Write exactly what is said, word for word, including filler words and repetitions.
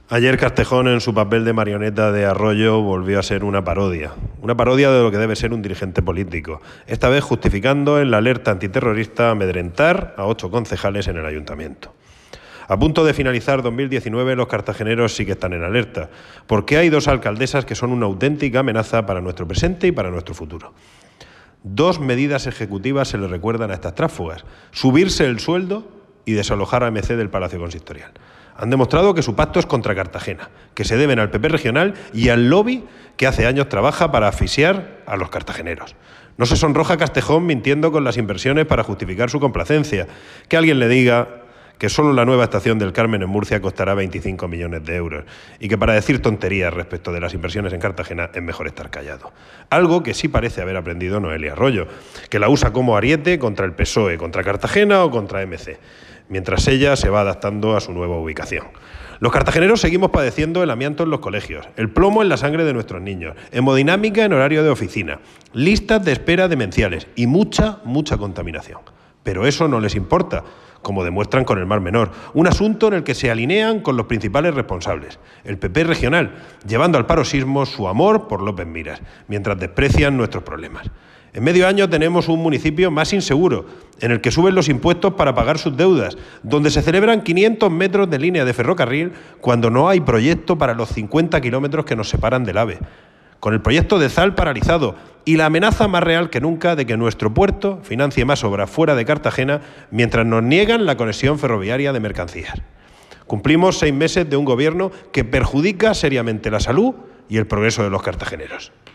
Ayer Castejón, en su papel de marioneta de Arroyo, volvió a ser una parodia. Una parodia de lo que debe ser un dirigente político. Esta vez justificando en la alerta antiterrorista amedrentar a ocho concejales en el ayuntamiento. A punto de finalizar dos mil diecinueve, los cartageneros sí que están en alerta, porque hay dos alcaldesas que son una auténtica amenaza para nuestro presente y para nuestro futuro. Dos medidas ejecutivas se le recuerdan a estas tránsfugas: subirse el sueldo y desalojar a M C del Palacio Consistorial. Han demostrado que su pacto es contra Cartagena, que se deben al P P regional y al lobby que hace años trabaja para asfixiar a los cartageneros. No se sonroja Castejón mintiendo con las inversiones para justificar su complacencia. Que alguien le diga que solo la nueva estación del Carmen en Murcia costará veinticinco millones de euros y que para decir tonterías respecto de las inversiones en Cartagena es mejor estar callado. Algo que sí parece haber aprendido Noelia Arroyo, que la usa como ariete contra el P S O E, contra Cartagena o contra M C, mientras ella se va adaptando a su nueva ubicación. Los cartageneros seguimos padeciendo el amianto en los colegios, el plomo en la sangre de nuestros niños, hemodinámica en horario de oficina, listas de espera demenciales y mucha, mucha contaminación. Pero eso no les importa, como demuestran con el Mar Menor, un asunto en el que se alinean con los principales responsables, el P P regional, llevando al paroxismo su amor por López Miras, mientras desprecian nuestros problemas. En medio año tenemos un municipio más inseguro, en el que suben los impuestos para pagar sus deudas, donde se celebran quinientos metros de línea de ferrocarril cuando no hay proyecto para los cincuenta kilómetros que nos separan del AVE, con el proyecto de Zal paralizado y la amenaza más real que nunca de que nuestro puerto financie más obras fuera de Cartagena mientras nos niegan la conexión ferroviaria de mercancías. Cumplimos seis meses de un gobierno que perjudica seriamente la salud y el progreso de los cartageneros.